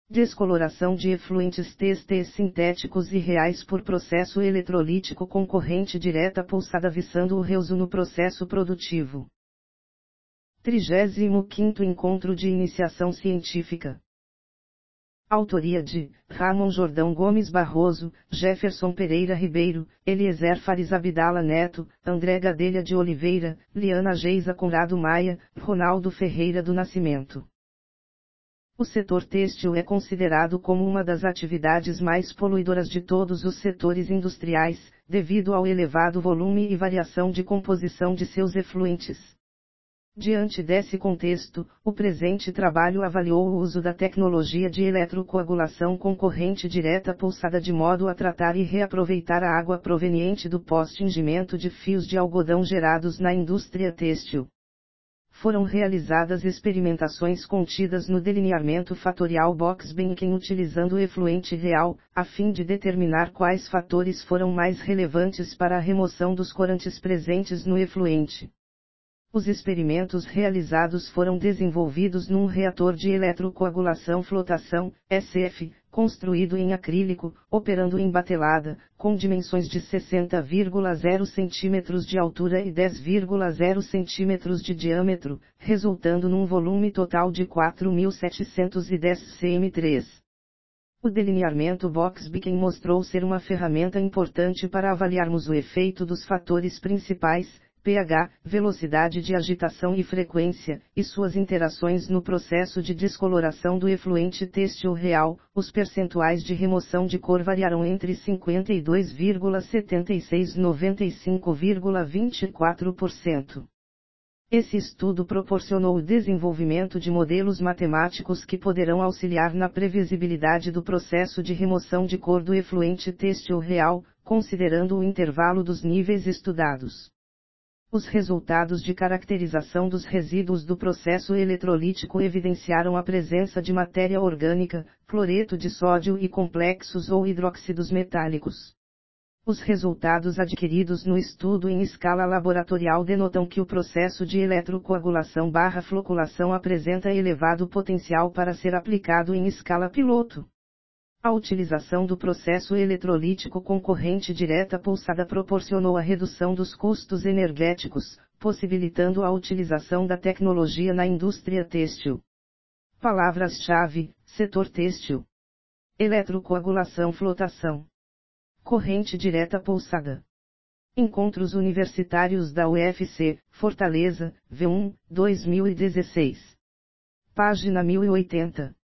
Descoloração de efluentes TST sintéticos e reais por processo eletrolítico com corrente direta pulsada visando o reuso no processo produtivo. 35º Encontro de Iniciação Científica. Autoria de Ramon Jordão Gomes Barroso, Jefferson Pereira Ribeiro, Eliezer Fares Abdala Neto, André Gadelha de Oliveira, Liana Geisa Conrado Maia, Ronaldo Ferreira do Nascimento. O setor têxtil é considerado como uma das atividades mais poluidoras de todos os setores industriais, devido ao elevado volume e variação de composição de seus efluentes. Diante desse contexto, o presente trabalho avaliou o uso da tecnologia de eletrocoagulação com corrente direta pulsada de modo a tratar e reaproveitar a água proveniente do pós-tingimento de fios de algodão gerados na indústria têxtil. Foram realizadas experimentações contidas no delineamento fatorial Box-Bencken utilizando o efluente real, a fim de determinar quais fatores foram mais relevantes para a remoção dos corantes presentes no efluente. Os experimentos realizados foram desenvolvidos num reator de eletrocoagulação flotação, SF, construído em acrílico, operando em batelada, com dimensões de 60,0 cm de altura e 10,0 cm de diâmetro, resultando num volume total de 4.710 cm3. O delineamento Box-Bencken mostrou ser uma ferramenta importante para avaliarmos o efeito dos fatores principais, pH, velocidade de agitação e frequência, e suas interações no processo de descoloração do efluente têxtil real. Os percentuais de remoção de cor variaram entre 52,76% e 95,24%. Esse estudo proporcionou o desenvolvimento de modelos matemáticos que poderão auxiliar na previsibilidade do processo de remoção de cor do efluente têxtil real, considerando o intervalo dos níveis estudados. Os resultados de caracterização dos resíduos do processo eletrolítico evidenciaram a presença de matéria orgânica, cloreto de sódio e complexos ou hidróxidos metálicos. Os resultados adquiridos no estudo em escala laboratorial denotam que o processo de eletrocoagulação/floculação apresenta elevado potencial para ser aplicado em escala piloto. A utilização do processo eletrolítico com corrente direta pulsada proporcionou a redução dos custos energéticos, possibilitando a utilização da tecnologia na indústria têxtil. Palavras-chave: setor têxtil, eletrocoagulação, flotação, corrente direta pulsada. Encontros Universitários da UFC, Fortaleza, V1, 2016. Página 1080.